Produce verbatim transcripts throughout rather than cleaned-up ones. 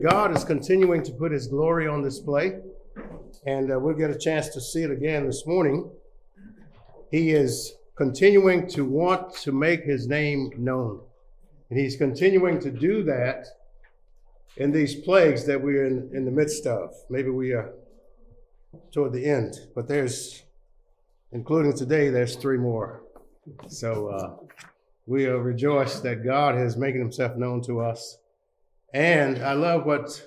God is continuing to put his glory on display, and uh, we'll get a chance to see it again this morning. He is continuing to want to make his name known, and he's continuing to do that in these plagues that we're in, in the midst of. Maybe we are toward the end, but there's, including today, there's three more. So uh, we are rejoiced that God is making himself known to us. And I love what...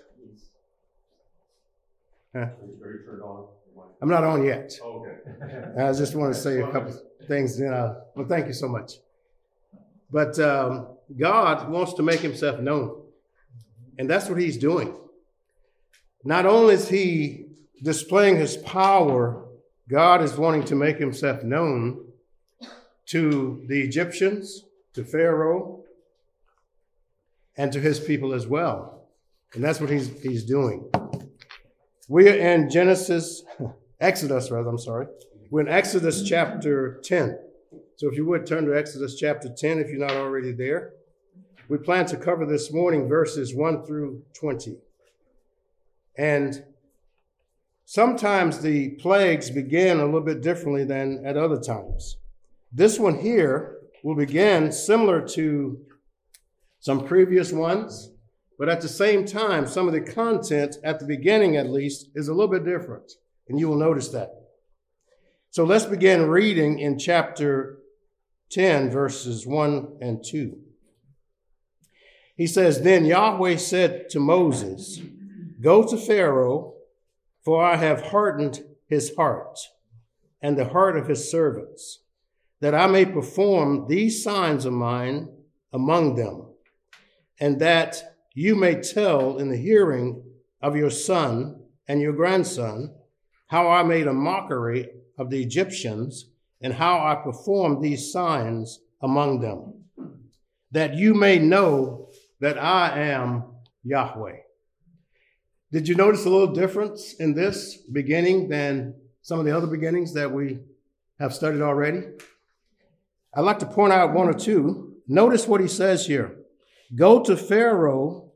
Huh? I'm not on yet. Okay. I just want to say a couple things. You know, well, thank you so much. But um, God wants to make himself known. And that's what he's doing. Not only is he displaying his power, God is wanting to make himself known to the Egyptians, to Pharaoh, and to his people as well. And that's what he's he's doing. We are in Genesis, Exodus rather, I'm sorry. We're in Exodus chapter ten. So if you would turn to Exodus chapter ten if you're not already there. We plan to cover this morning verses one through twenty. And sometimes the plagues begin a little bit differently than at other times. This one here will begin similar to some previous ones, but at the same time, some of the content at the beginning, at least, is a little bit different, and you will notice that. So let's begin reading in chapter ten, verses one and two. He says, "Then Yahweh said to Moses, 'Go to Pharaoh, for I have hardened his heart and the heart of his servants, that I may perform these signs of mine among them, and that you may tell in the hearing of your son and your grandson how I made a mockery of the Egyptians and how I performed these signs among them, that you may know that I am Yahweh.'" Did you notice a little difference in this beginning than some of the other beginnings that we have studied already? I'd like to point out one or two. Notice what he says here. "Go to Pharaoh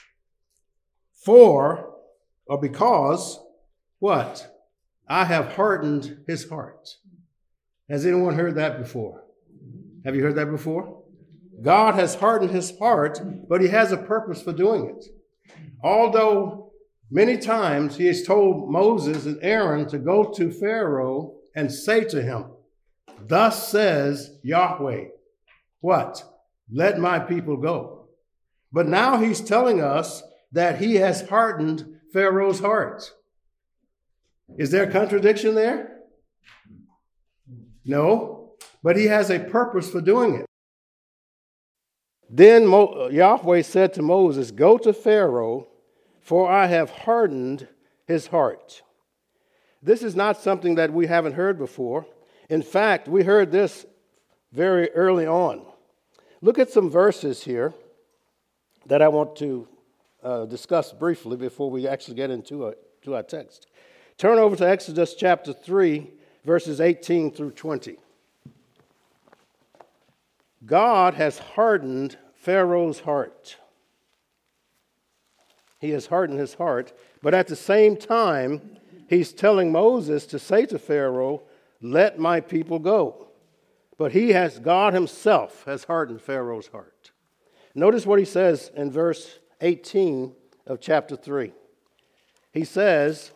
for, or because, what? I have hardened his heart." Has anyone heard that before? Have you heard that before? God has hardened his heart, but he has a purpose for doing it. Although many times he has told Moses and Aaron to go to Pharaoh and say to him, "Thus says Yahweh, what? Let my people go." But now he's telling us that he has hardened Pharaoh's heart. Is there a contradiction there? No, but he has a purpose for doing it. Then Mo- Yahweh said to Moses, "Go to Pharaoh, for I have hardened his heart." This is not something that we haven't heard before. In fact, we heard this very early on. Look at some verses here that I want to uh, discuss briefly before we actually get into our, to our text. Turn over to Exodus chapter three, verses eighteen through twenty. God has hardened Pharaoh's heart. He has hardened his heart, but at the same time, he's telling Moses to say to Pharaoh, "Let my people go." But he has, God himself has hardened Pharaoh's heart. Notice what he says in verse eighteen of chapter three. He says,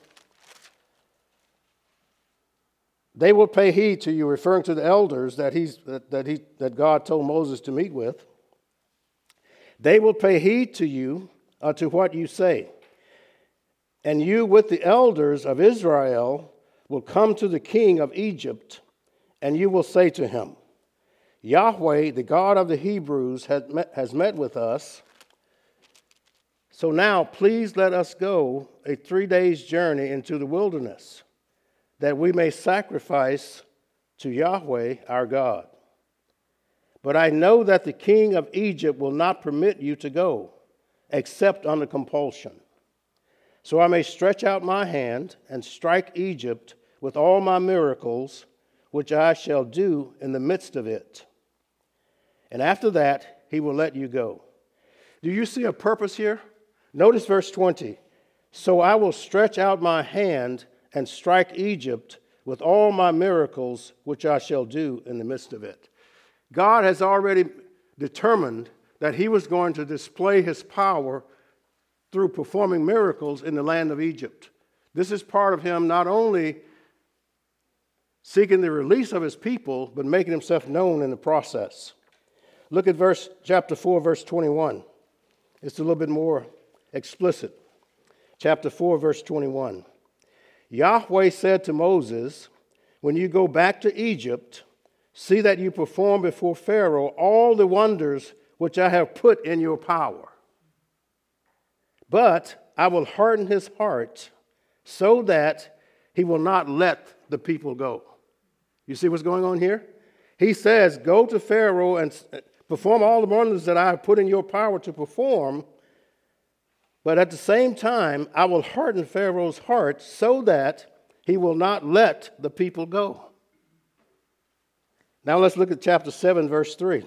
"They will pay heed to you," referring to the elders that he's that, that he that God told Moses to meet with. "They will pay heed to you uh, to what you say. And you with the elders of Israel will come to the king of Egypt, and you will say to him, 'Yahweh, the God of the Hebrews, has met, has met with us. So now please let us go a three days journey into the wilderness, that we may sacrifice to Yahweh our God. But I know that the king of Egypt will not permit you to go, except under compulsion. So I may stretch out my hand and strike Egypt with all my miracles, which I shall do in the midst of it. And after that, he will let you go.'" Do you see a purpose here? Notice verse twenty. So I will stretch out my hand and strike Egypt with all my miracles, which I shall do in the midst of it. God has already determined that he was going to display his power through performing miracles in the land of Egypt. This is part of him not only seeking the release of his people, but making himself known in the process. Look at verse chapter four, verse twenty-one. It's a little bit more explicit. Chapter four, verse twenty-one. Yahweh said to Moses, when you go back to Egypt, see that you perform before Pharaoh all the wonders which I have put in your power. But I will harden his heart so that he will not let the people go. You see what's going on here? He says, go to Pharaoh and perform all the wonders that I have put in your power to perform. But at the same time, I will harden Pharaoh's heart so that he will not let the people go. Now let's look at chapter seven, verse three.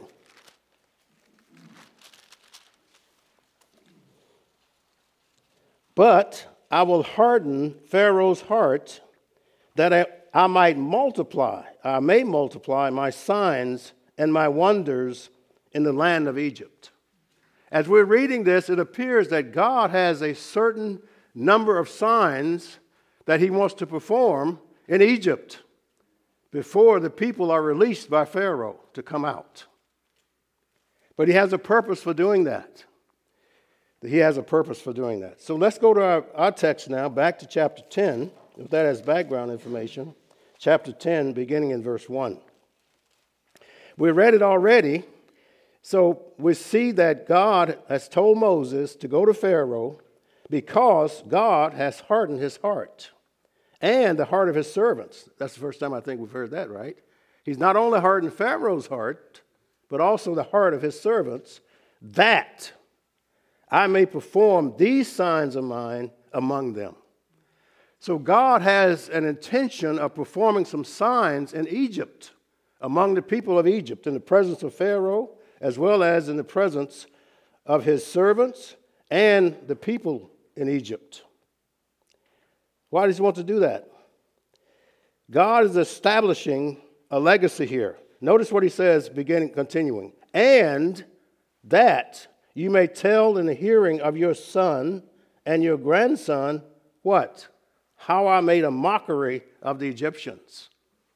But I will harden Pharaoh's heart that I, I might multiply, I may multiply my signs and my wonders in the land of Egypt. As we're reading this, it appears that God has a certain number of signs that he wants to perform in Egypt before the people are released by Pharaoh to come out. But he has a purpose for doing that. He has a purpose for doing that. So let's go to our, our text now, back to chapter ten, if that has background information. Chapter ten, beginning in verse one. We read it already. So we see that God has told Moses to go to Pharaoh because God has hardened his heart and the heart of his servants. That's the first time I think we've heard that, right? He's not only hardened Pharaoh's heart, but also the heart of his servants, that I may perform these signs of mine among them. So God has an intention of performing some signs in Egypt, among the people of Egypt, in the presence of Pharaoh, as well as in the presence of his servants and the people in Egypt. Why does he want to do that? God is establishing a legacy here. Notice what he says, beginning, continuing. And that you may tell in the hearing of your son and your grandson, what? How I made a mockery of the Egyptians.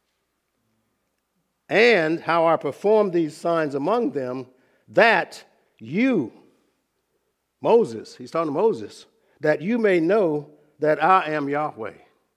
And how I performed these signs among them, that you, Moses, he's talking to Moses, that you may know that I am Yahweh.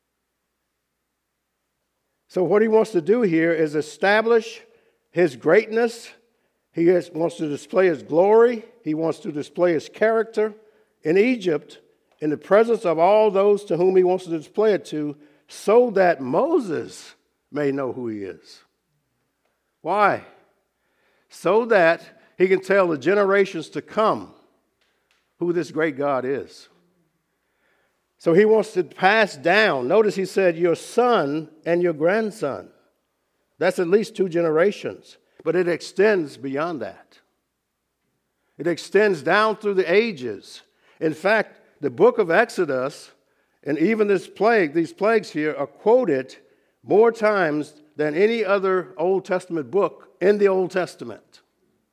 So what he wants to do here is establish his greatness. He has, wants to display his glory. He wants to display his character in Egypt in the presence of all those to whom he wants to display it to, so that Moses may know who he is. Why? So that he can tell the generations to come who this great God is. So he wants to pass down. Notice he said, your son and your grandson. That's at least two generations, but it extends beyond that. It extends down through the ages. In fact, the book of Exodus and even this plague, these plagues here are quoted more times than any other Old Testament book in the Old Testament.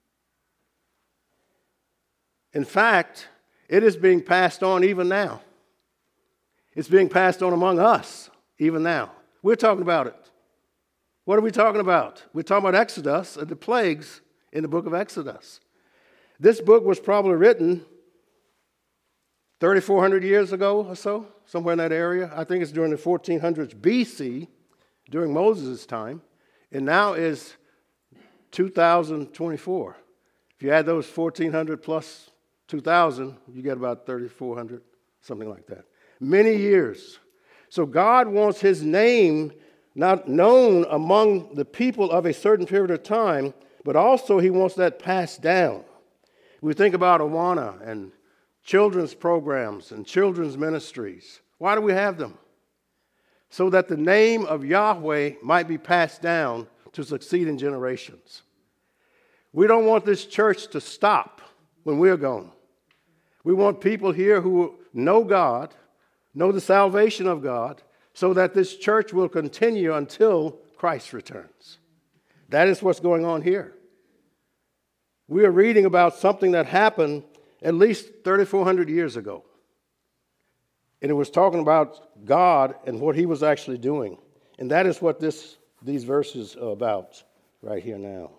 In fact, it is being passed on even now. It's being passed on among us even now. We're talking about it. What are we talking about? We're talking about Exodus and the plagues in the book of Exodus. This book was probably written thirty-four hundred years ago or so, somewhere in that area. I think it's during the fourteen hundreds B C, during Moses' time, and now is two thousand twenty-four. If you add those fourteen hundred plus two thousand, you get about thirty-four hundred, something like that. Many years. So God wants his name not known among the people of a certain period of time, but also he wants that passed down. We think about Awana and children's programs and children's ministries. Why do we have them? So that the name of Yahweh might be passed down to succeeding generations. We don't want this church to stop when we're gone. We want people here who know God, know the salvation of God, so that this church will continue until Christ returns. That is what's going on here. We are reading about something that happened at least thirty-four hundred years ago. And it was talking about God and what he was actually doing. And that is what this these verses are about right here now.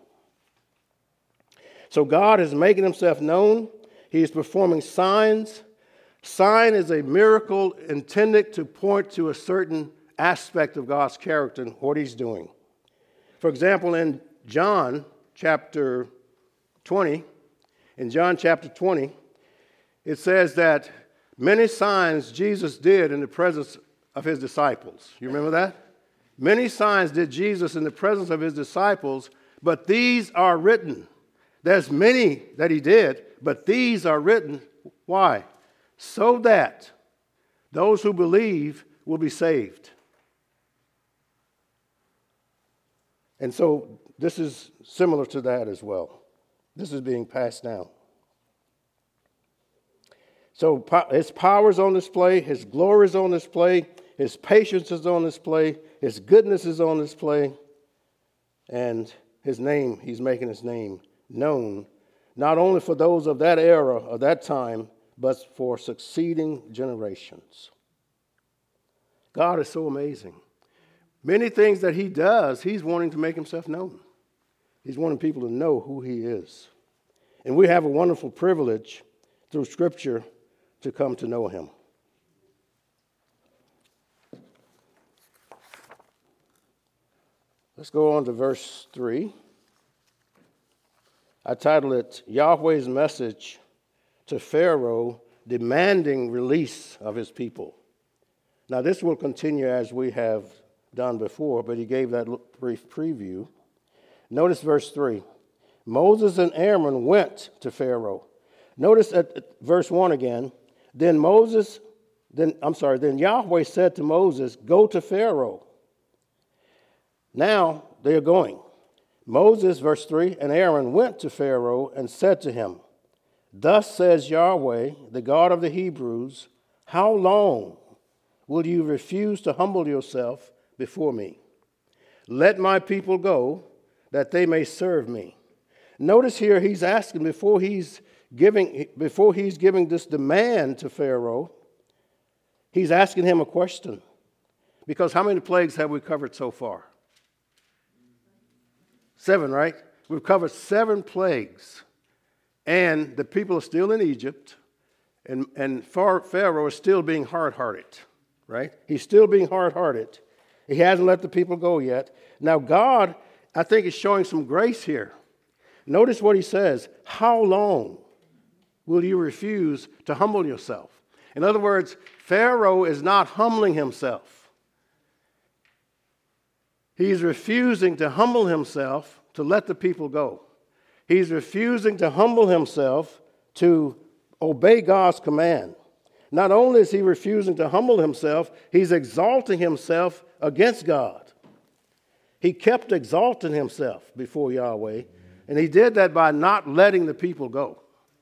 So God is making himself known. He is performing signs. Sign is a miracle intended to point to a certain aspect of God's character and what he's doing. For example, in John chapter twenty, in John chapter twenty, it says that many signs Jesus did in the presence of his disciples. You remember that? Many signs did Jesus in the presence of his disciples, but these are written. There's many that he did, but these are written. Why? So that those who believe will be saved. And so this is similar to that as well. This is being passed down. So his power is on display, his glory is on display, his patience is on display, his goodness is on display, and his name, he's making his name known, not only for those of that era or that time, but for succeeding generations. God is so amazing. Many things that he does, he's wanting to make himself known. He's wanting people to know who he is. And we have a wonderful privilege through Scripture to come to know him. Let's go on to verse three. I titled it, Yahweh's Message to Pharaoh Demanding Release of His People. Now this will continue as we have done before, but he gave that brief preview. Notice verse three. Moses and Aaron went to Pharaoh. Notice at verse one again. Then Moses, then I'm sorry, then Yahweh said to Moses, go to Pharaoh. Now they are going. Moses, verse three, and Aaron went to Pharaoh and said to him, thus says Yahweh, the God of the Hebrews, how long will you refuse to humble yourself before me? Let my people go, that they may serve me. Notice here he's asking before he's giving before he's giving this demand to Pharaoh, he's asking him a question. Because how many plagues have we covered so far? Seven, right? We've covered seven plagues. And the people are still in Egypt, and, and Pharaoh is still being hard-hearted, right? He's still being hard-hearted. He hasn't let the people go yet. Now God, I think, is showing some grace here. Notice what he says. How long will you refuse to humble yourself? In other words, Pharaoh is not humbling himself. He's refusing to humble himself to let the people go. He's refusing to humble himself to obey God's command. Not only is he refusing to humble himself, he's exalting himself against God. He kept exalting himself before Yahweh, and he did that by not letting the people go.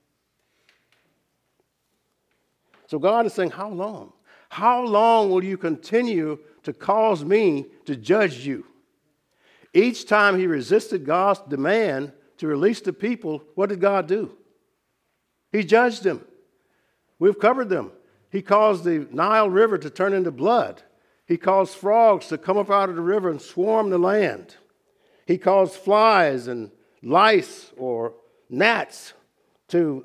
So God is saying, how long? How long will you continue to cause me to judge you? Each time he resisted God's demand to release the people, what did God do? He judged them. We've covered them. He caused the Nile River to turn into blood. He caused frogs to come up out of the river and swarm the land. He caused flies and lice or gnats to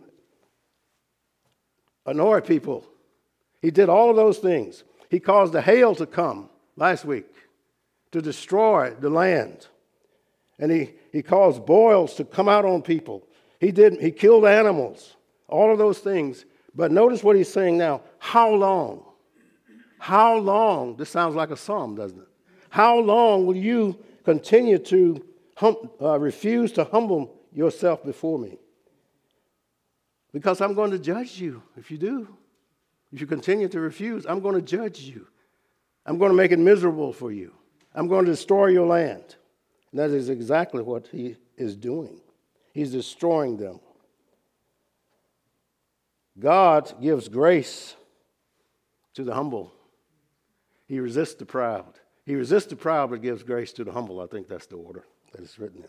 annoy people. He did all of those things. He caused the hail to come last week to destroy the land. And he, he caused boils to come out on people. He did. He killed animals. All of those things. But notice what he's saying now. How long? How long? This sounds like a psalm, doesn't it? How long will you continue to hum, uh, refuse to humble yourself before me? Because I'm going to judge you if you do. If you continue to refuse, I'm going to judge you. I'm going to make it miserable for you. I'm going to destroy your land. And that is exactly what he is doing. He's destroying them. God gives grace to the humble. He resists the proud. He resists the proud but gives grace to the humble. I think that's the order that it's written in.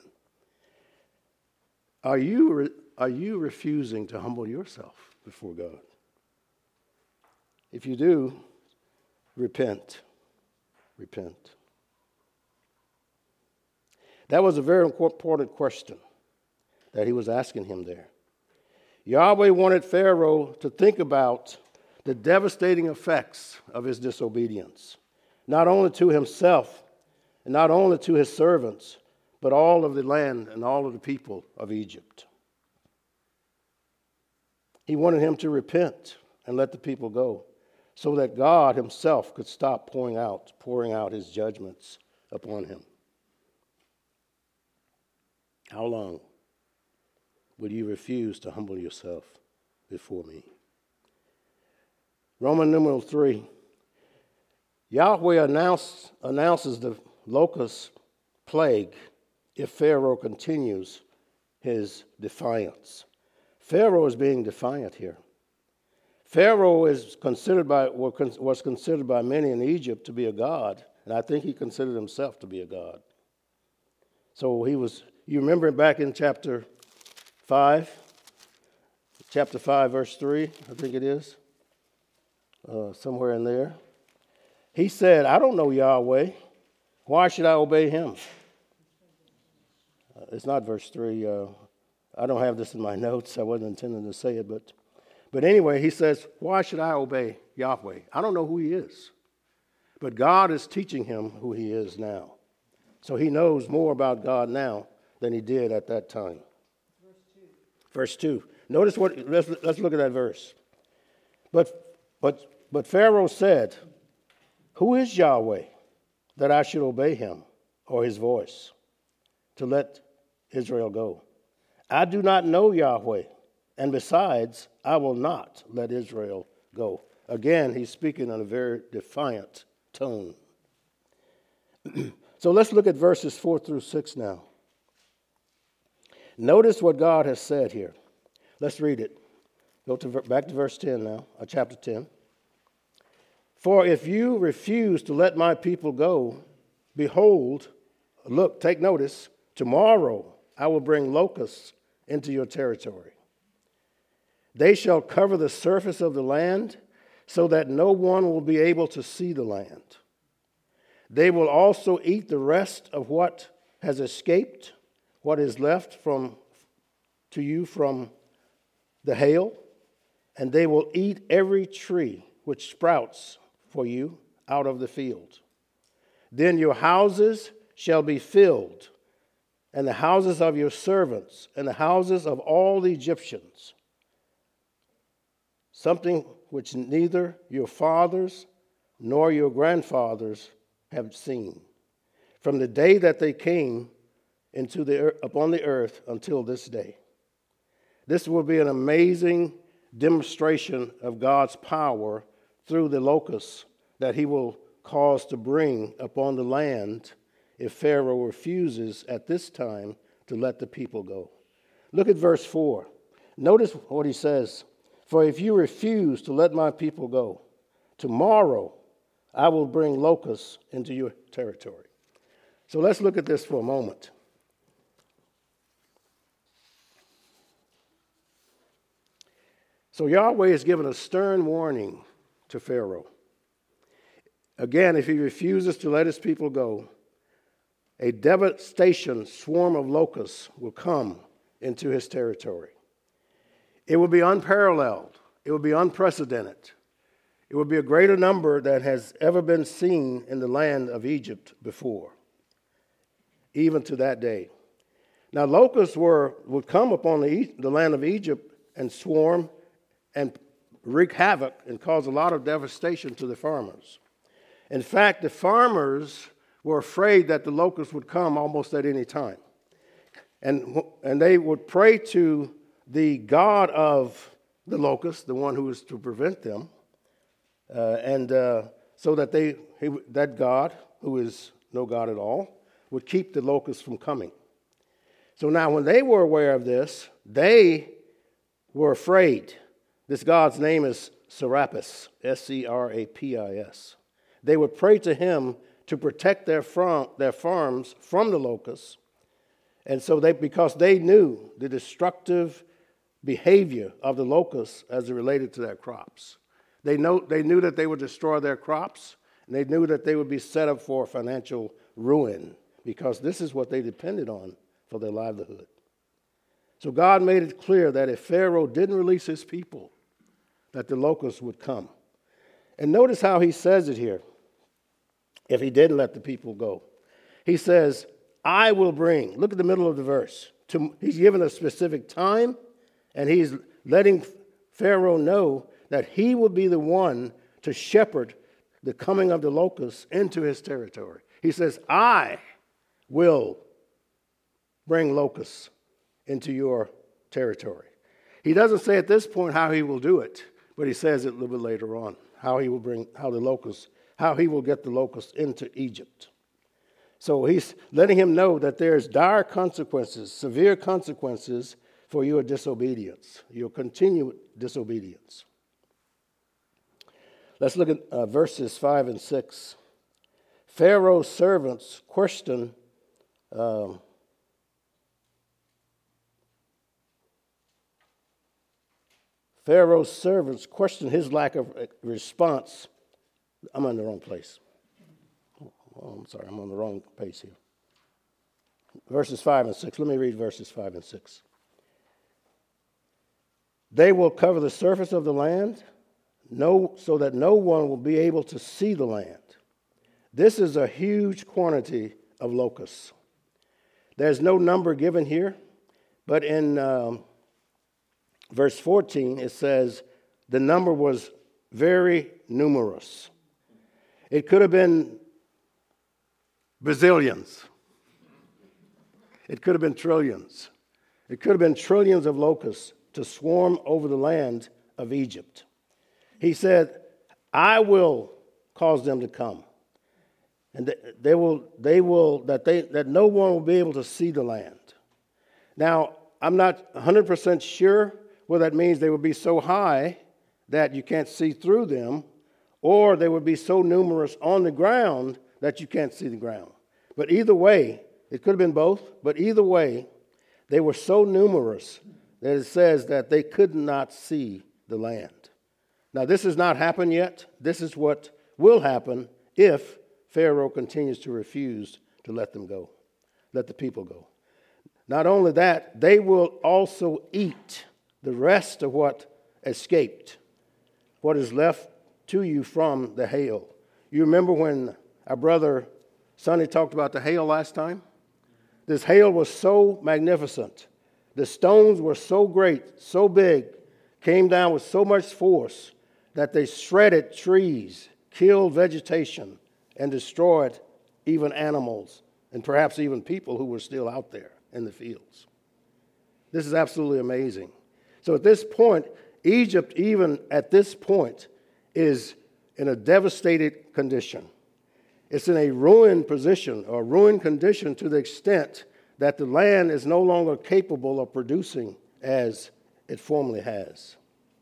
Are you, re- are you refusing to humble yourself before God? If you do, repent. Repent. That was a very important question that he was asking him there. Yahweh wanted Pharaoh to think about the devastating effects of his disobedience, not only to himself and not only to his servants, but all of the land and all of the people of Egypt. He wanted him to repent and let the people go so that God himself could stop pouring out, pouring out his judgments upon him. How long will you refuse to humble yourself before me? Roman numeral three. Yahweh announce, announces the locust plague if Pharaoh continues his defiance. Pharaoh is being defiant here. Pharaoh is considered by was considered by many in Egypt to be a god, and I think he considered himself to be a god. So he was. You remember back in chapter five, chapter five, verse three, I think it is, uh, somewhere in there. He said, "I don't know Yahweh. Why should I obey him?" Uh, it's not verse three. Uh, I don't have this in my notes. I wasn't intending to say it, but. But anyway, he says, why should I obey Yahweh? I don't know who he is. But God is teaching him who he is now. So he knows more about God now than he did at that time. Verse two. Verse two. Notice what, let's, let's look at that verse. But, but, but Pharaoh said, who is Yahweh that I should obey him or his voice to let Israel go? I do not know Yahweh. And besides, I will not let Israel go. Again, he's speaking in a very defiant tone. So let's look at verses four through six now. Notice what God has said here. Let's read it. Go to back to verse ten now, uh, chapter ten. For if you refuse to let my people go, behold, look, take notice, tomorrow I will bring locusts into your territory. They shall cover the surface of the land so that no one will be able to see the land. They will also eat the rest of what has escaped, what is left from to you from the hail, and they will eat every tree which sprouts for you out of the field. Then your houses shall be filled, and the houses of your servants, and the houses of all the Egyptians. Something which neither your fathers nor your grandfathers have seen, from the day that they came into the upon the earth until this day. This will be an amazing demonstration of God's power through the locusts that he will cause to bring upon the land if Pharaoh refuses at this time to let the people go. Look at verse four. Notice what he says. For if you refuse to let my people go, tomorrow I will bring locusts into your territory. So let's look at this for a moment. So Yahweh has given a stern warning to Pharaoh. Again, if he refuses to let his people go, a devastation swarm of locusts will come into his territory. It will be unparalleled. It will be unprecedented. It will be a greater number than has ever been seen in the land of Egypt before, even to that day. Now, locusts were would come upon the, the land of Egypt and swarm and wreak havoc and cause a lot of devastation to the farmers. In fact, the farmers were afraid that the locusts would come almost at any time. And, and they would pray to the god of the locusts, the one who is to prevent them, uh, and uh, so that they he, that God, who is no God at all, would keep the locusts from coming. So now when they were aware of this, they were afraid This God's name is Serapis, S C R A P I S. They would pray to him to protect their, farm, their farms from the locusts. And so they, because they knew the destructive behavior of the locusts as it related to their crops. They, know, they knew that they would destroy their crops, and they knew that they would be set up for financial ruin because this is what they depended on for their livelihood. So God made it clear that if Pharaoh didn't release his people, that the locusts would come. And notice how he says it here, if he didn't let the people go. He says, I will bring, look at the middle of the verse. To, he's given a specific time, and he's letting Pharaoh know that he will be the one to shepherd the coming of the locusts into his territory. He says, I will bring locusts into your territory. He doesn't say at this point how he will do it, but he says it a little bit later on, how he will bring, how the locusts, how he will get the locusts into Egypt. So he's letting him know that there's dire consequences, severe consequences for your disobedience, your continued disobedience. Let's look at uh, verses five and six. Pharaoh's servants question um, Pharaoh's servants question his lack of response. I'm in the wrong place. Oh, I'm sorry, I'm on the wrong page here. Verses five and six. Let me read verses five and six. They will cover the surface of the land, no, so that no one will be able to see the land. This is a huge quantity of locusts. There's no number given here, but in um, verse fourteen, it says the number was very numerous. It could have been bazillions. It could have been trillions. It could have been trillions of locusts to swarm over the land of Egypt. He said, I will cause them to come. And they will, they will, that they, that no one will be able to see the land. Now, I'm not one hundred percent sure whether that means they would be so high that you can't see through them, or they would be so numerous on the ground that you can't see the ground. But either way, it could have been both, but either way, they were so numerous that it says that they could not see the land. Now, this has not happened yet. This is what will happen if Pharaoh continues to refuse to let them go, let the people go. Not only that, they will also eat the rest of what escaped, what is left to you from the hail. You remember when our brother Sonny talked about the hail last time? This hail was so magnificent. The stones were so great, so big, came down with so much force that they shredded trees, killed vegetation, and destroyed even animals, and perhaps even people who were still out there in the fields. This is absolutely amazing. So at this point, Egypt, even at this point, is in a devastated condition. It's in a ruined position, or ruined condition to the extent that the land is no longer capable of producing as it formerly has.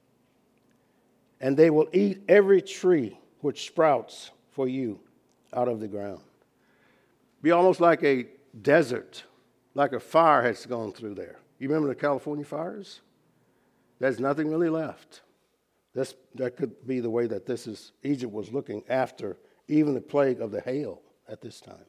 And they will eat every tree which sprouts for you out of the ground. Be almost like a desert, like a fire has gone through there. You remember the California fires? There's nothing really left. This, that could be the way that this is, Egypt was looking after even the plague of the hail at this time.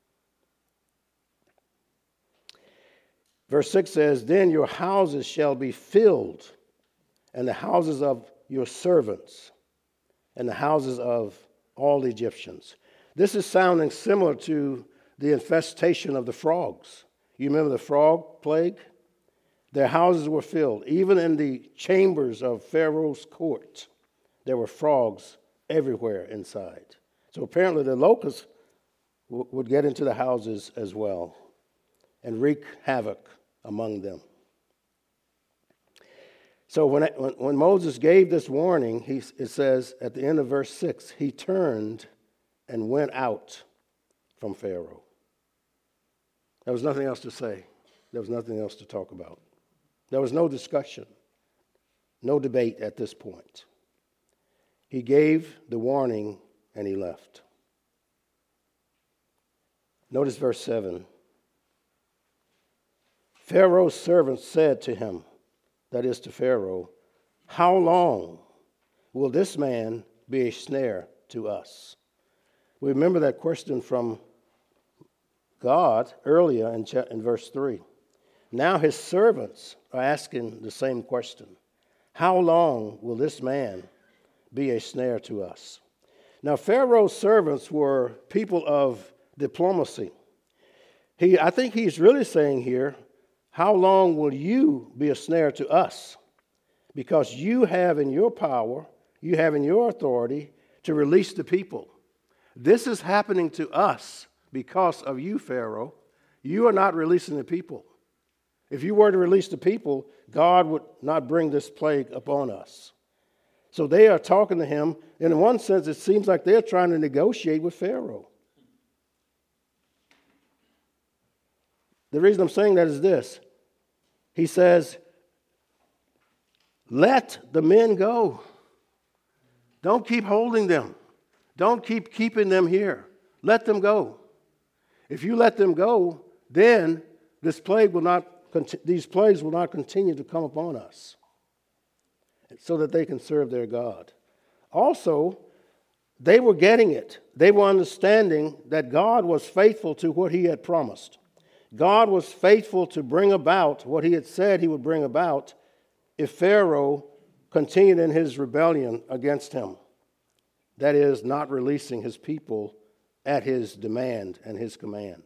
Verse six says, then your houses shall be filled, and the houses of your servants, and the houses of all the Egyptians. This is sounding similar to the infestation of the frogs. You remember the frog plague? Their houses were filled. Even in the chambers of Pharaoh's court, there were frogs everywhere inside. So apparently the locusts w- would get into the houses as well and wreak havoc among them. So when, when, when Moses gave this warning, he, it says at the end of verse six, he turned and went out from Pharaoh. There was nothing else to say. There was nothing else to talk about. There was no discussion, no debate at this point. He gave the warning and he left. Notice verse seven. Pharaoh's servants said to him, that is to Pharaoh, how long will this man be a snare to us? We remember that question from God earlier in, in verse three. Now his servants are asking the same question. How long will this man be a snare to us? Now Pharaoh's servants were people of diplomacy. He, I think he's really saying here, how long will you be a snare to us? Because you have in your power, you have in your authority to release the people. This is happening to us because of you, Pharaoh. You are not releasing the people. If you were to release the people, God would not bring this plague upon us. So they are talking to him. And in one sense, it seems like they're trying to negotiate with Pharaoh. The reason I'm saying that is this. He says, let the men go. Don't keep holding them. Don't keep keeping them here. Let them go. If you let them go, then this plague will not, these plagues will not continue to come upon us, so that they can serve their God. Also, they were getting it. They were understanding that God was faithful to what he had promised. God was faithful to bring about what he had said he would bring about if Pharaoh continued in his rebellion against him. That is, not releasing his people at his demand and his command.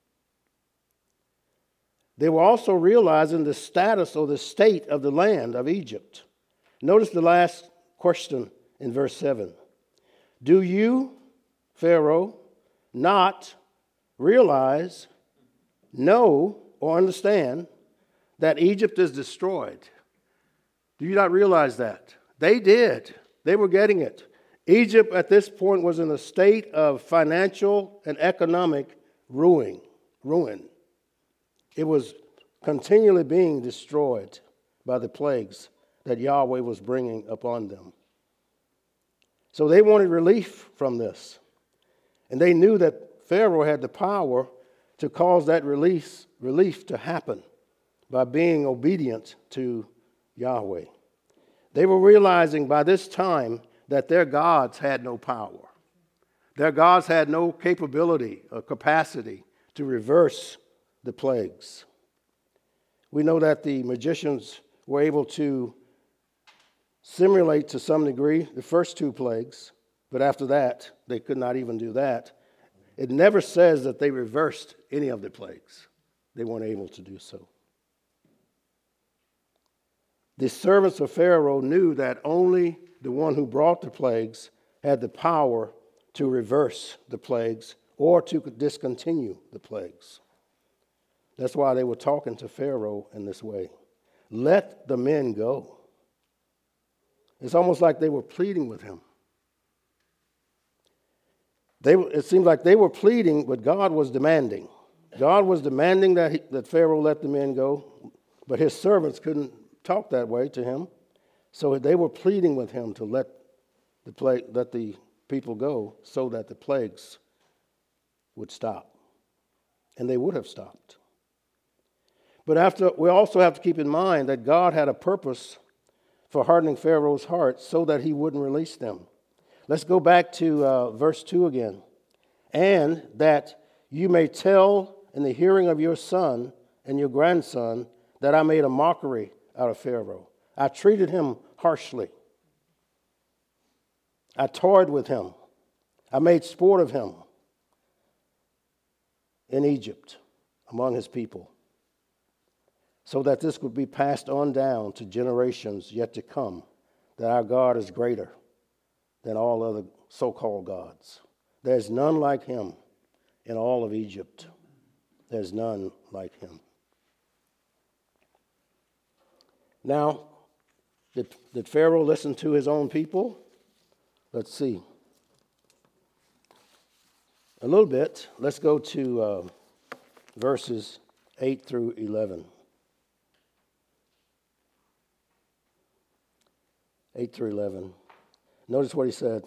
They were also realizing the status or the state of the land of Egypt. Notice the last question in verse seven. Do you, Pharaoh, not realize, know, or understand that Egypt is destroyed? Do you not realize that? They did. They were getting it. Egypt at this point was in a state of financial and economic ruin. Ruin. It was continually being destroyed by the plagues that Yahweh was bringing upon them. So they wanted relief from this. And they knew that Pharaoh had the power to cause that release, relief to happen by being obedient to Yahweh. They were realizing by this time that their gods had no power. Their gods had no capability or capacity to reverse the plagues. We know that the magicians were able to simulate to some degree the first two plagues, but after that, they could not even do that. It never says that they reversed any of the plagues. They weren't able to do so. The servants of Pharaoh knew that only the one who brought the plagues had the power to reverse the plagues or to discontinue the plagues. That's why they were talking to Pharaoh in this way. Let the men go. It's almost like they were pleading with him. They, it seemed like they were pleading, but God was demanding. God was demanding that, he, that Pharaoh let the men go, but his servants couldn't talk that way to him. So they were pleading with him to let the, plague, let the people go so that the plagues would stop. And they would have stopped. But after, we also have to keep in mind that God had a purpose for hardening Pharaoh's heart so that he wouldn't release them. Let's go back to uh, verse two again. And that you may tell in the hearing of your son and your grandson that I made a mockery out of Pharaoh. I treated him harshly. I toyed with him. I made sport of him in Egypt among his people, so that this would be passed on down to generations yet to come, that our God is greater than all other so-called gods. There's none like him in all of Egypt. There's none like him. Now, did, did Pharaoh listen to his own people? Let's see. A little bit. Let's go to uh, verses eight through eleven. eight through eleven. Notice what he said.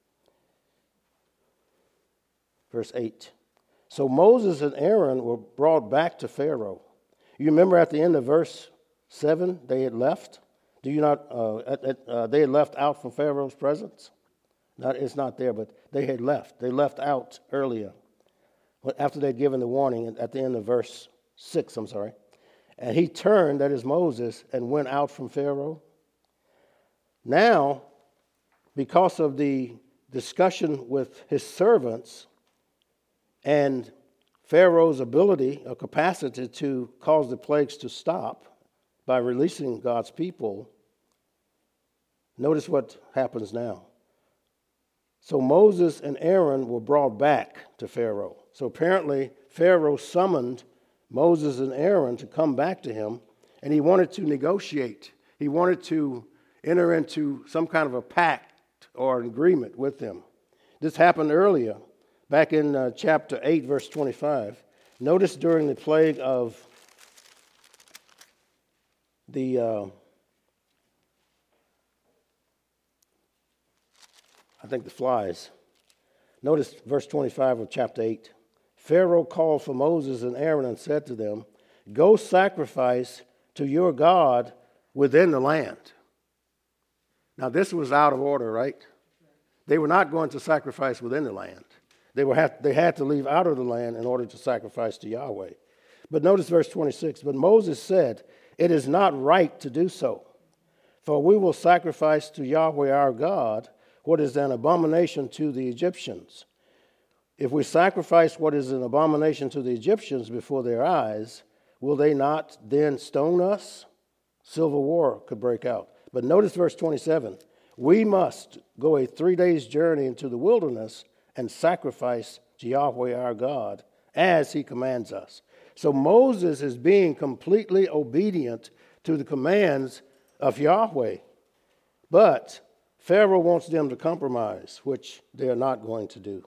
Verse eight. So Moses and Aaron were brought back to Pharaoh. You remember at the end of verse seven, they had left? Do you not, uh, at, at, uh, they had left out from Pharaoh's presence? Not, it's not there, but they had left. They left out earlier, after they'd given the warning at the end of verse six, I'm sorry. And he turned, that is Moses, and went out from Pharaoh. Now, because of the discussion with his servants and Pharaoh's ability or capacity to cause the plagues to stop by releasing God's people, notice what happens now. So Moses and Aaron were brought back to Pharaoh. So apparently Pharaoh summoned Moses and Aaron to come back to him, and he wanted to negotiate. He wanted to enter into some kind of a pact or an agreement with them. This happened earlier, back in uh, chapter eight, verse twenty-five. Notice during the plague of the uh, I think the flies. Notice verse twenty-five of chapter eight. Pharaoh called for Moses and Aaron and said to them, "Go sacrifice to your God within the land." Now this was out of order, right? They were not going to sacrifice within the land. They were have, they had to leave out of the land in order to sacrifice to Yahweh. But notice verse twenty-six. But Moses said, "It is not right to do so, for we will sacrifice to Yahweh our God what is an abomination to the Egyptians. If we sacrifice what is an abomination to the Egyptians before their eyes, will they not then stone us?" Civil war could break out. But notice verse twenty-seven. We must go a three days journey into the wilderness and sacrifice to Yahweh our God as he commands us. So Moses is being completely obedient to the commands of Yahweh. But Pharaoh wants them to compromise, which they are not going to do.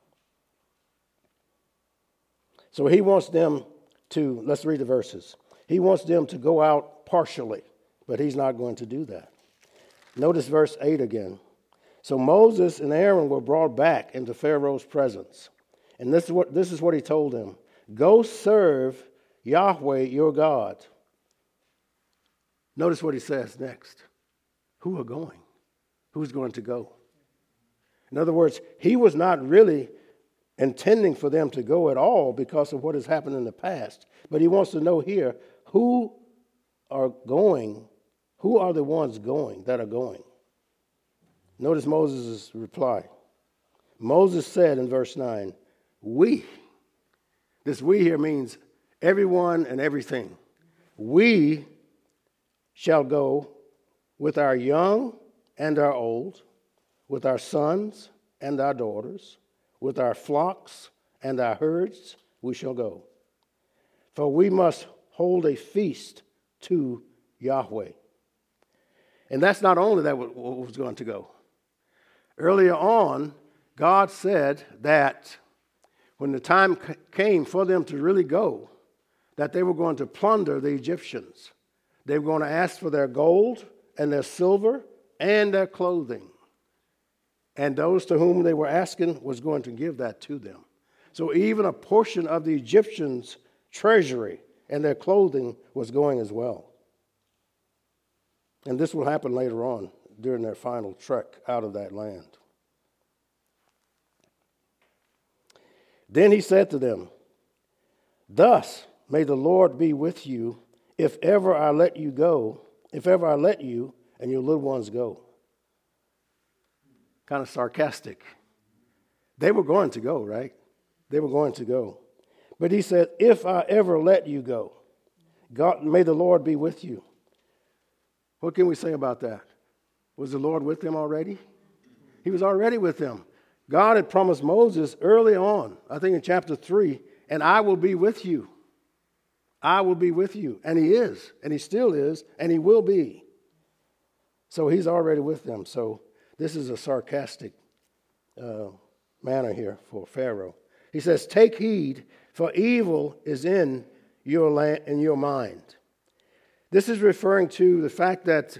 So he wants them to, let's read the verses. He wants them to go out partially, but he's not going to do that. Notice verse eight again. So Moses and Aaron were brought back into Pharaoh's presence. And this is what, this is what he told them. Go serve Yahweh your God. Notice what he says next. Who are going? Who's going to go? In other words, he was not really intending for them to go at all because of what has happened in the past. But he wants to know here, who are going, who are the ones going that are going? Notice Moses' reply. Moses said in verse nine, we, this we here means everyone and everything. We shall go with our young and our old, with our sons and our daughters, with our flocks and our herds, we shall go. For we must hold a feast to Yahweh. And that's not only that what was going to go. Earlier on, God said that when the time came for them to really go, that they were going to plunder the Egyptians. They were going to ask for their gold and their silver and their clothing. And those to whom they were asking was going to give that to them. So even a portion of the Egyptians' treasury and their clothing was going as well. And this will happen later on during their final trek out of that land. Then he said to them, thus may the Lord be with you if ever I let you go, if ever I let you and your little ones go. Kind of sarcastic. They were going to go, right? They were going to go. But he said, if I ever let you go, God, may the Lord be with you. What can we say about that? Was the Lord with them already? He was already with them. God had promised Moses early on, I think in chapter three, and I will be with you. I will be with you. And he is, and he still is, and he will be. So he's already with them. So this is a sarcastic uh, manner here for Pharaoh. He says, take heed, for evil is in your land, in your mind. This is referring to the fact that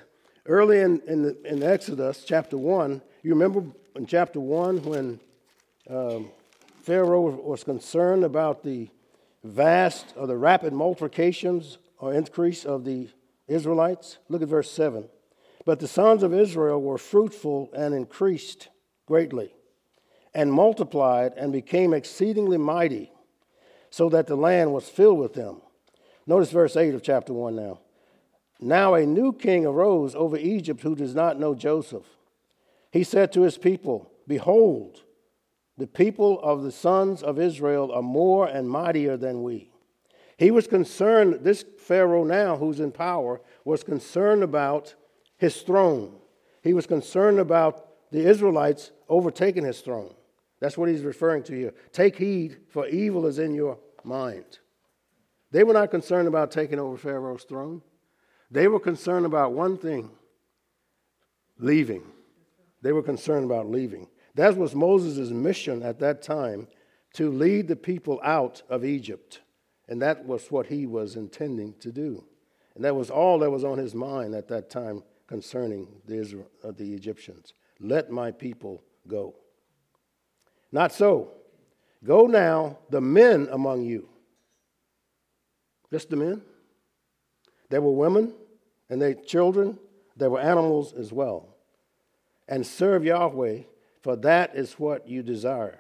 Early in, in, the, in Exodus chapter one, you remember in chapter one when um, Pharaoh was concerned about the vast or the rapid multiplications or increase of the Israelites? Look at verse seven. But the sons of Israel were fruitful and increased greatly, and multiplied and became exceedingly mighty, so that the land was filled with them. Notice verse eight of chapter one now. Now a new king arose over Egypt who does not know Joseph. He said to his people, behold, the people of the sons of Israel are more and mightier than we. He was concerned, this Pharaoh now who's in power, was concerned about his throne. He was concerned about the Israelites overtaking his throne. That's what he's referring to here. Take heed, for evil is in your mind. They were not concerned about taking over Pharaoh's throne. They were concerned about one thing, leaving. They were concerned about leaving. That was Moses' mission at that time, to lead the people out of Egypt. And that was what he was intending to do. And that was all that was on his mind at that time concerning the, Israel, uh, the Egyptians. Let my people go. Not so. Go now, the men among you. Just the men. There were women and their children. There were animals as well. And serve Yahweh, for that is what you desire.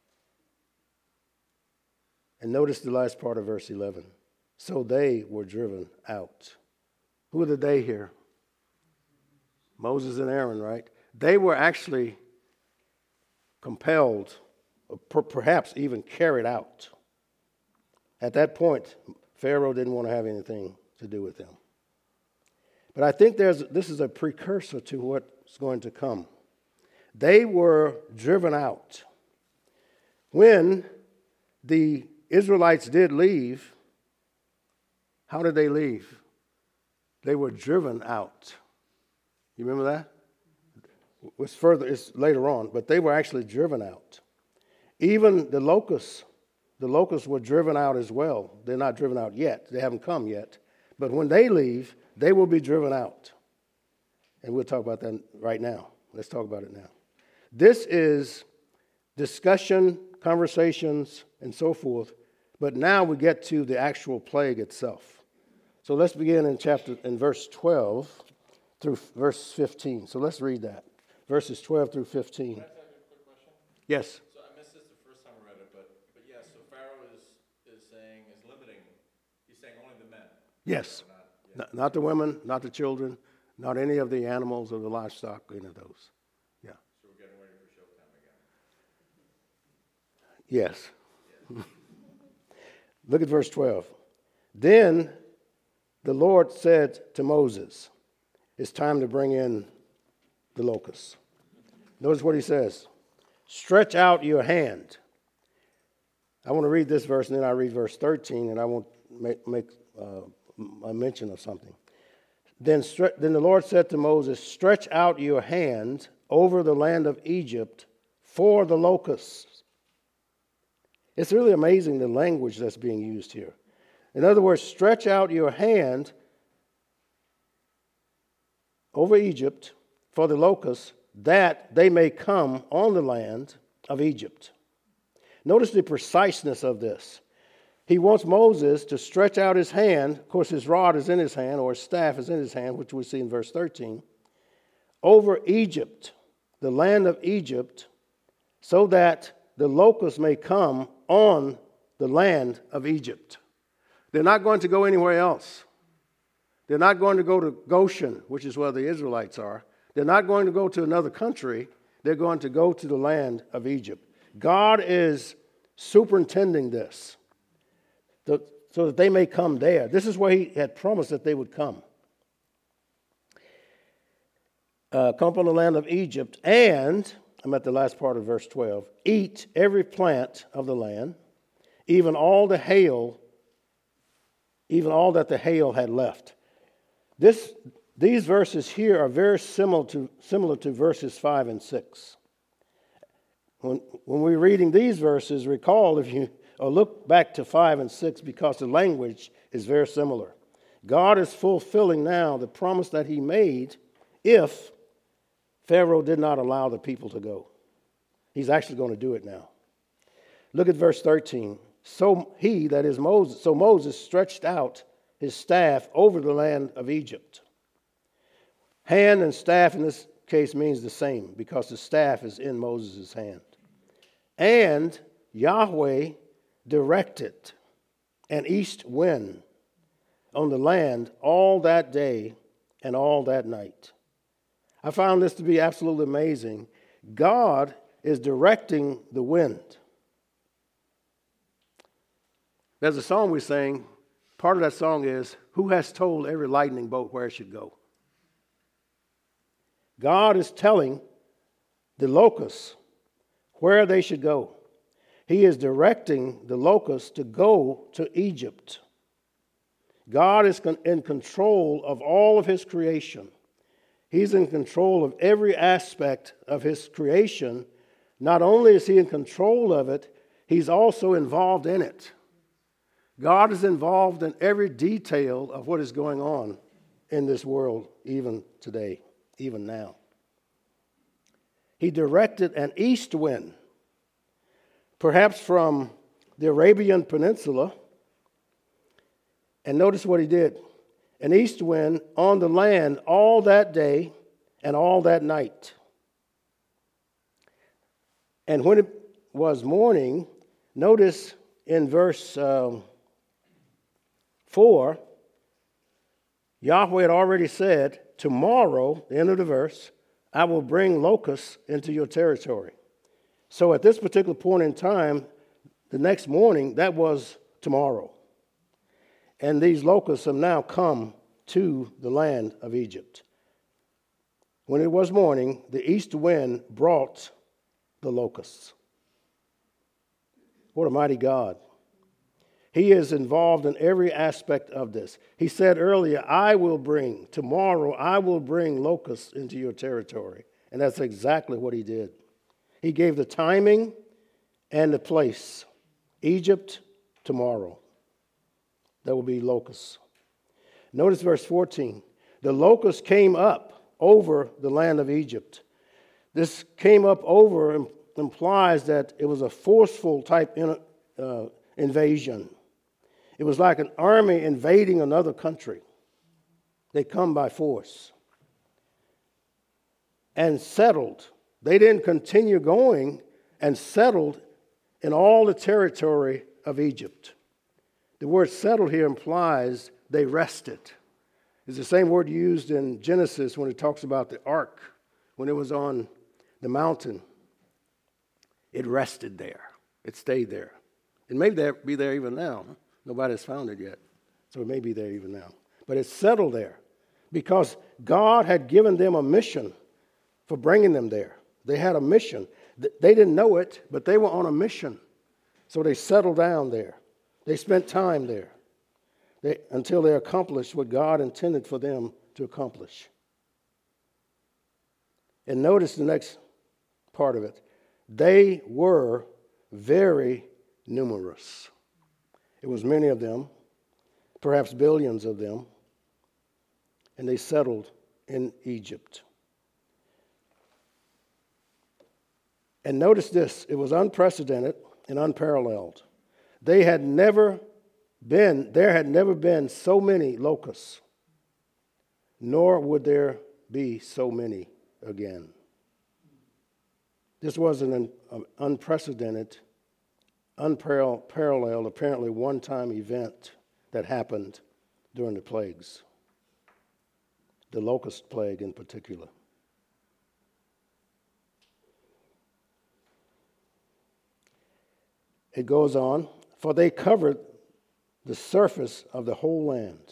And notice the last part of verse eleven. So they were driven out. Who are the they here? Moses and Aaron, right? They were actually compelled, or perhaps even carried out. At that point, Pharaoh didn't want to have anything to do with them. But I think there's this is a precursor to what's going to come. They were driven out. When the Israelites did leave, how did they leave? They were driven out. You remember that? It's further, it's later on, but they were actually driven out. Even the locusts, the locusts were driven out as well. They're not driven out yet. They haven't come yet. But when they leave, they will be driven out. And we'll talk about that right now. Let's talk about it now. This is discussion, conversations, and so forth. But now we get to the actual plague itself. So let's begin in chapter in verse twelve through verse fifteen. So let's read that. Verses twelve through fifteen. Can I ask a quick question? Yes. So I missed this the first time I read it, but but yeah, so Pharaoh is is saying is limiting. He's saying only the men. Yes. Not, yeah. Not, not the women, not the children, not any of the animals or the livestock, any of those. Yeah. So we're getting ready for showtime again. Yes. Yeah. Look at verse twelve. Then the Lord said to Moses, it's time to bring in the locusts. Notice what he says. Stretch out your hand. I want to read this verse, and then I read verse thirteen, and I won't make, make uh, a mention of something. Then, stre- then the Lord said to Moses, stretch out your hand over the land of Egypt for the locusts. It's really amazing the language that's being used here. In other words, stretch out your hand over Egypt for the locusts, that they may come on the land of Egypt. Notice the preciseness of this. He wants Moses to stretch out his hand. Of course, his rod is in his hand, or his staff is in his hand, which we see in verse thirteen, over Egypt, the land of Egypt, so that the locusts may come on the land of Egypt. They're not going to go anywhere else. They're not going to go to Goshen, which is where the Israelites are. They're not going to go to another country. They're going to go to the land of Egypt. God is superintending this so that they may come there. This is where he had promised that they would come. Uh, come from the land of Egypt, and, I'm at the last part of verse twelve, eat every plant of the land, even all the hail, even all that the hail had left. This, these verses here are very similar to, similar to verses five and six. When, when we're reading these verses, recall if you or look back to five and six, because the language is very similar. God is fulfilling now the promise that he made if Pharaoh did not allow the people to go. He's actually going to do it now. Look at verse thirteen. So he, that is Moses, so Moses stretched out his staff over the land of Egypt. Hand and staff in this case means the same because the staff is in Moses' hand. And Yahweh directed an east wind on the land all that day and all that night. I found this to be absolutely amazing. God is directing the wind. There's a song we sing. Part of that song is, "Who has told every lightning bolt where it should go?" God is telling the locusts where they should go. He is directing the locusts to go to Egypt. God is in control of all of his creation. He's in control of every aspect of his creation. Not only is he in control of it, he's also involved in it. God is involved in every detail of what is going on in this world, even today, even now. He directed an east wind, perhaps from the Arabian Peninsula. And notice what he did. An east wind on the land all that day and all that night. And when it was morning, notice in verse um, four, Yahweh had already said, tomorrow, the end of the verse, I will bring locusts into your territory. So at this particular point in time, the next morning, that was tomorrow. And these locusts have now come to the land of Egypt. When it was morning, the east wind brought the locusts. What a mighty God. He is involved in every aspect of this. He said earlier, I will bring, tomorrow I will bring locusts into your territory. And that's exactly what he did. He gave the timing and the place. Egypt, tomorrow. There will be locusts. Notice verse fourteen. The locusts came up over the land of Egypt. This came up over implies that it was a forceful type in, uh, invasion. It was like an army invading another country. They come by force. And settled. They didn't continue going and settled in all the territory of Egypt. The word settled here implies they rested. It's the same word used in Genesis when it talks about the ark, when it was on the mountain. It rested there. It stayed there. It may be there even now. Nobody's found it yet. So it may be there even now. But it's settled there because God had given them a mission for bringing them there. They had a mission. They didn't know it, but they were on a mission. So they settled down there. They spent time there they, until they accomplished what God intended for them to accomplish. And notice the next part of it. They were very numerous. It was many of them, perhaps billions of them, and they settled in Egypt. And notice this, it was unprecedented and unparalleled. They had never been, there had never been so many locusts, nor would there be so many again. This was an unprecedented, unparalleled, apparently one-time event that happened during the plagues, the locust plague in particular. It goes on, for they covered the surface of the whole land.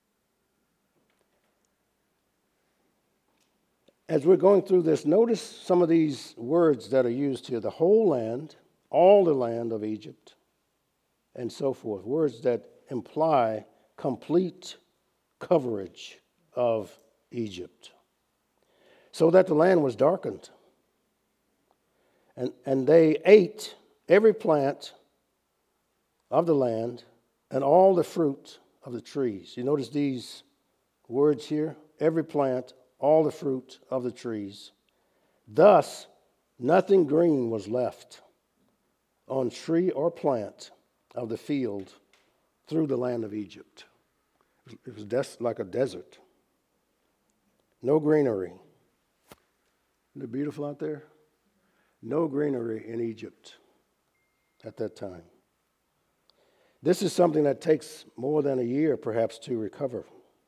As we're going through this, notice some of these words that are used here. The whole land, all the land of Egypt, and so forth. Words that imply complete coverage of Egypt. So that the land was darkened. And, and they ate every plant of the land and all the fruit of the trees. You notice these words here? Every plant, all the fruit of the trees. Thus, nothing green was left on tree or plant of the field through the land of Egypt. It was des- like a desert. No greenery. Isn't it beautiful out there? No greenery in Egypt at that time. This is something that takes more than a year, perhaps, to recover.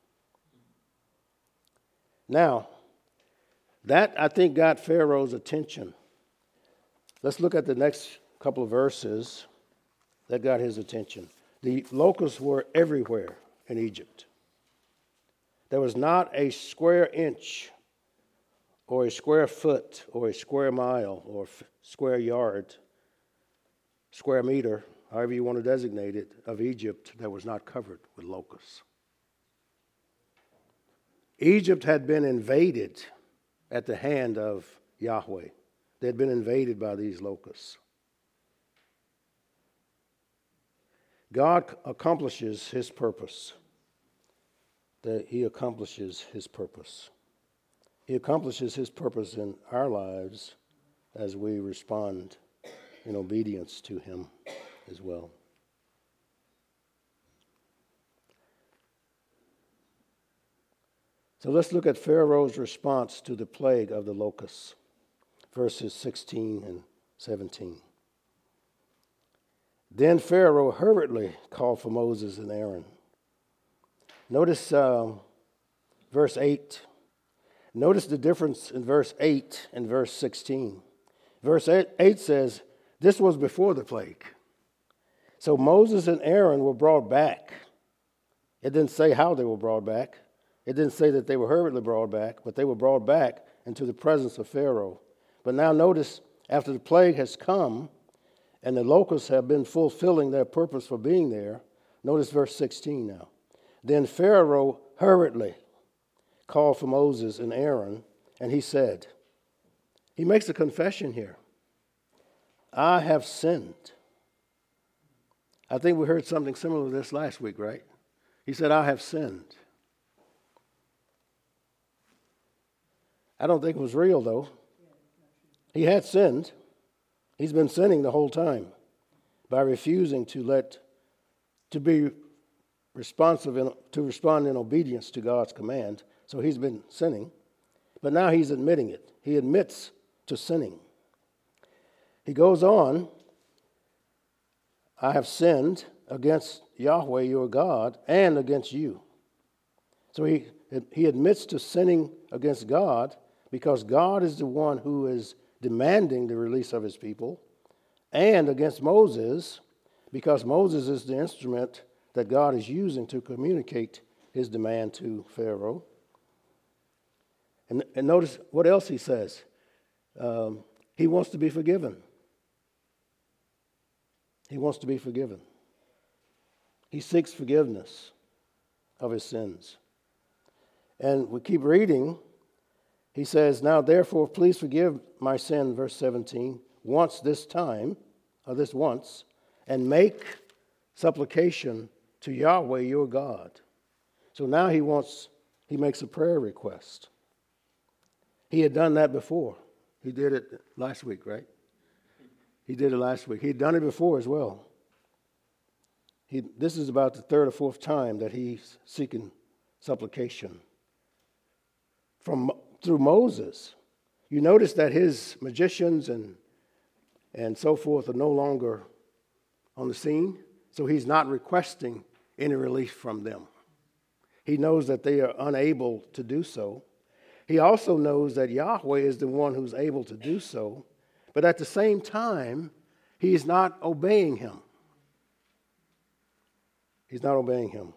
Now, that, I think, got Pharaoh's attention. Let's look at the next couple of verses that got his attention. The locusts were everywhere in Egypt. There was not a square inch or a square foot or a square mile or f- square yard, square meter, however you want to designate it, of Egypt that was not covered with locusts. Egypt had been invaded at the hand of Yahweh. They had been invaded by these locusts. God accomplishes his purpose. That he accomplishes his purpose. He accomplishes his purpose in our lives as we respond in obedience to him as well. So let's look at Pharaoh's response to the plague of the locusts, verses sixteen and seventeen. Then Pharaoh hurriedly called for Moses and Aaron. Notice um, verse eight. Notice the difference in verse eight and verse sixteen. Verse eight says, this was before the plague. So Moses and Aaron were brought back. It didn't say how they were brought back. It didn't say that they were hurriedly brought back, but they were brought back into the presence of Pharaoh. But now notice, after the plague has come, and the locusts have been fulfilling their purpose for being there, notice verse sixteen now. Then Pharaoh hurriedly called for Moses and Aaron, and he said, he makes a confession here. I have sinned. I think we heard something similar to this last week, right? He said, I have sinned. I don't think it was real, though. He had sinned. He's been sinning the whole time by refusing to let, to be responsive, in, to respond in obedience to God's command. So he's been sinning. But now he's admitting it. He admits to sinning. He goes on, I have sinned against Yahweh your God and against you. So he, he admits to sinning against God because God is the one who is demanding the release of his people, and against Moses because Moses is the instrument that God is using to communicate his demand to Pharaoh. And, and notice what else he says. Um, he wants to be forgiven. He wants to be forgiven. He seeks forgiveness of his sins. And we keep reading. He says, now therefore, please forgive my sin, verse seventeen, once this time, or this once, and make supplication to Yahweh your God. So now he wants, he makes a prayer request. He had done that before. He did it last week, right? He did it last week. He'd done it before as well. He, this is about the third or fourth time that he's seeking supplication from through Moses. You notice that his magicians and and so forth are no longer on the scene, so he's not requesting any relief from them. He knows that they are unable to do so. He also knows that Yahweh is the one who's able to do so, but at the same time, he's not obeying him. He's not obeying him.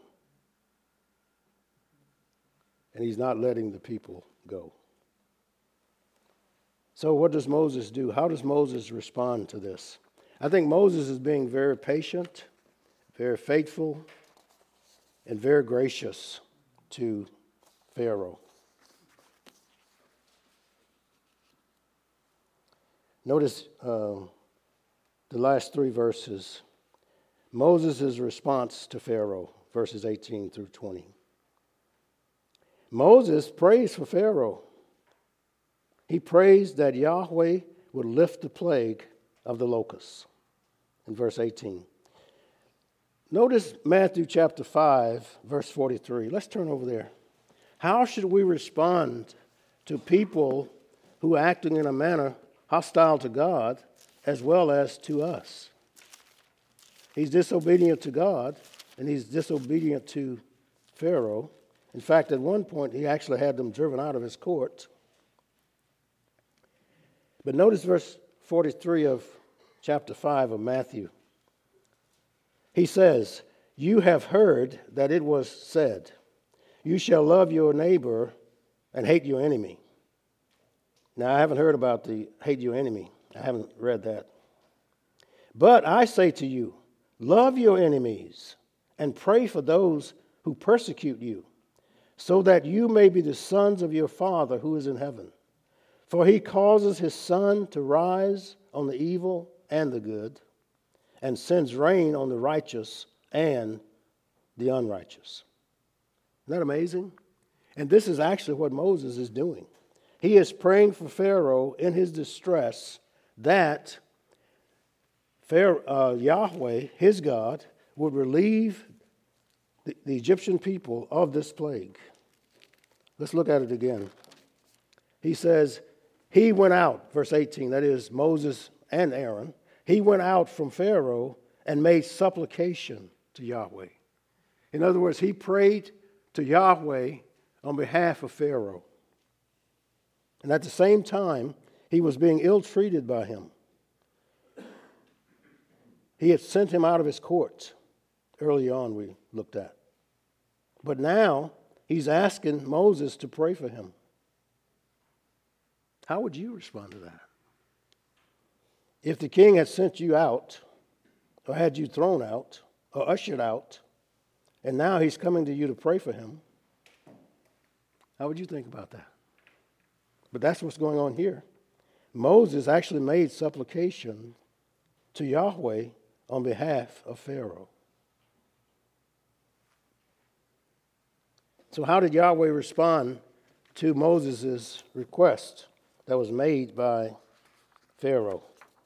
And he's not letting the people go. So what does Moses do? How does Moses respond to this? I think Moses is being very patient, very faithful, and very gracious to Pharaoh. Notice uh, the last three verses. Moses' response to Pharaoh, verses eighteen through twenty. Moses prays for Pharaoh. He prays that Yahweh would lift the plague of the locusts in verse eighteen. Notice Matthew chapter five, verse forty-three. Let's turn over there. How should we respond to people who are acting in a manner hostile to God as well as to us? He's disobedient to God, and he's disobedient to Pharaoh. In fact, at one point, he actually had them driven out of his court. But notice verse forty-three of chapter five of Matthew. He says, "You have heard that it was said, 'You shall love your neighbor and hate your enemy.'" Now, I haven't heard about the hate your enemy. I haven't read that. "But I say to you, love your enemies and pray for those who persecute you, so that you may be the sons of your Father who is in heaven. For he causes his sun to rise on the evil and the good, and sends rain on the righteous and the unrighteous." Isn't that amazing? And this is actually what Moses is doing. He is praying for Pharaoh in his distress that Pharaoh, uh, Yahweh, his God, would relieve the, the Egyptian people of this plague. Let's look at it again. He says, he went out, verse eighteen, that is Moses and Aaron. He went out from Pharaoh and made supplication to Yahweh. In other words, he prayed to Yahweh on behalf of Pharaoh. And at the same time, he was being ill-treated by him. He had sent him out of his court. Early on we looked at. But now he's asking Moses to pray for him. How would you respond to that? If the king had sent you out, or had you thrown out, or ushered out, and now he's coming to you to pray for him, how would you think about that? But that's what's going on here. Moses actually made supplication to Yahweh on behalf of Pharaoh. So how did Yahweh respond to Moses' request that was made by Pharaoh?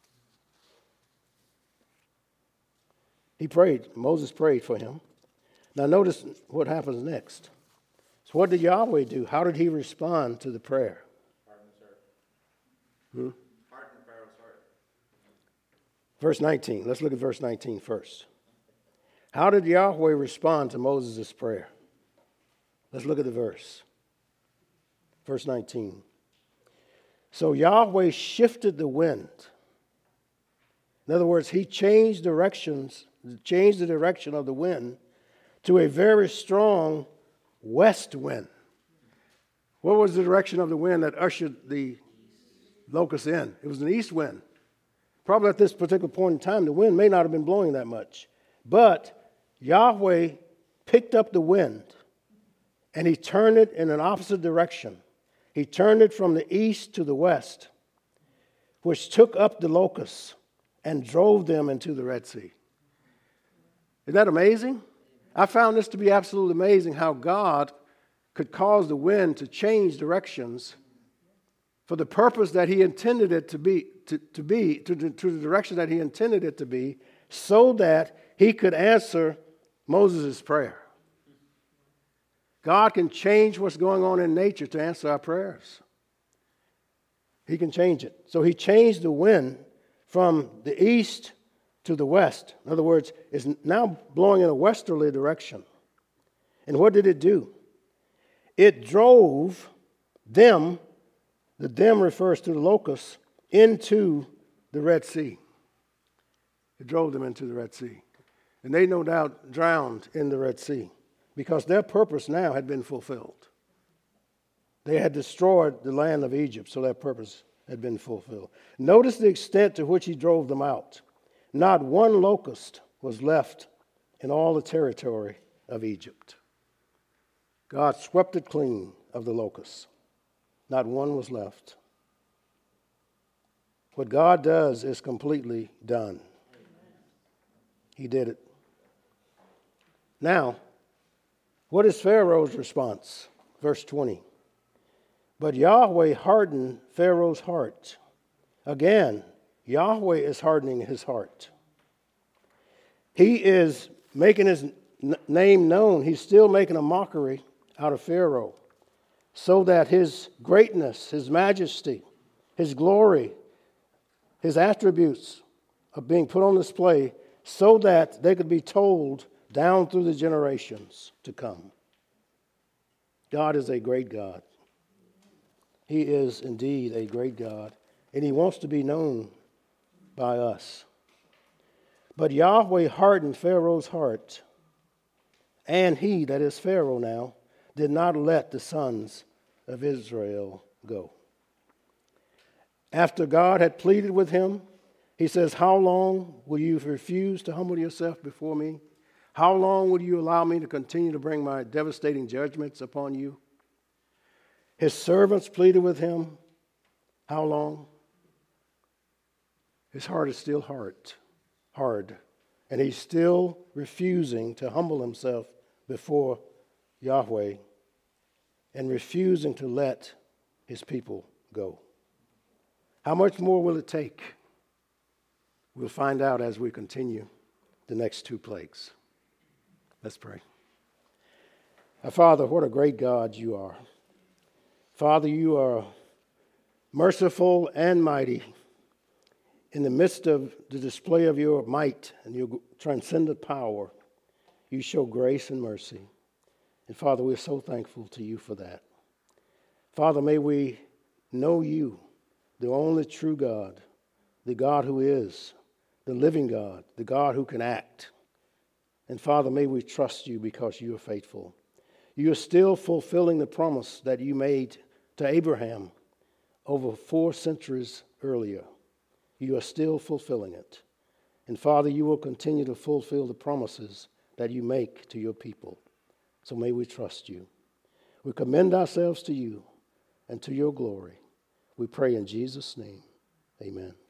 He prayed. Moses prayed for him. Now notice what happens next. So what did Yahweh do? How did he respond to the prayer? Harden his heart. Hmm? Harden Pharaoh's heart. Verse nineteen. Let's look at verse nineteen first. How did Yahweh respond to Moses' prayer? Let's look at the verse. Verse nineteen. So Yahweh shifted the wind. In other words, he changed directions, changed the direction of the wind to a very strong west wind. What was the direction of the wind that ushered the locusts in? It was an east wind. Probably at this particular point in time, the wind may not have been blowing that much. But Yahweh picked up the wind and he turned it in an opposite direction. He turned it from the east to the west, which took up the locusts and drove them into the Red Sea. Isn't that amazing? I found this to be absolutely amazing, how God could cause the wind to change directions for the purpose that he intended it to be, to, to be, to, to, to the direction that he intended it to be, so that he could answer Moses' prayer. God can change what's going on in nature to answer our prayers. He can change it. So he changed the wind from the east to the west. In other words, it's now blowing in a westerly direction. And what did it do? It drove them, the them refers to the locusts, into the Red Sea. It drove them into the Red Sea. And they no doubt drowned in the Red Sea because their purpose now had been fulfilled. They had destroyed the land of Egypt, so their purpose had been fulfilled. Notice the extent to which he drove them out. Not one locust was left in all the territory of Egypt. God swept it clean of the locusts. Not one was left. What God does is completely done. He did it. Now, what is Pharaoh's response? verse twenty. But Yahweh hardened Pharaoh's heart. Again, Yahweh is hardening his heart. He is making his n- name known. He's still making a mockery out of Pharaoh, so that his greatness, his majesty, his glory, his attributes are being put on display so that they could be told down through the generations to come. God is a great God. He is indeed a great God, and he wants to be known by us. But Yahweh hardened Pharaoh's heart, and he, that is Pharaoh now, did not let the sons of Israel go. After God had pleaded with him, he says, how long will you refuse to humble yourself before me? How long will you allow me to continue to bring my devastating judgments upon you? His servants pleaded with him. How long? His heart is still hard, hard, and he's still refusing to humble himself before Yahweh and refusing to let his people go. How much more will it take? We'll find out as we continue the next two plagues. Let's pray. Our Father, what a great God you are. Father, you are merciful and mighty. In the midst of the display of your might and your transcendent power, you show grace and mercy. And Father, we're so thankful to you for that. Father, may we know you, the only true God, the God who is, the living God, the God who can act. And Father, may we trust you because you are faithful. You are still fulfilling the promise that you made to Abraham over four centuries earlier. You are still fulfilling it. And Father, you will continue to fulfill the promises that you make to your people. So may we trust you. We commend ourselves to you and to your glory. We pray in Jesus' name. Amen.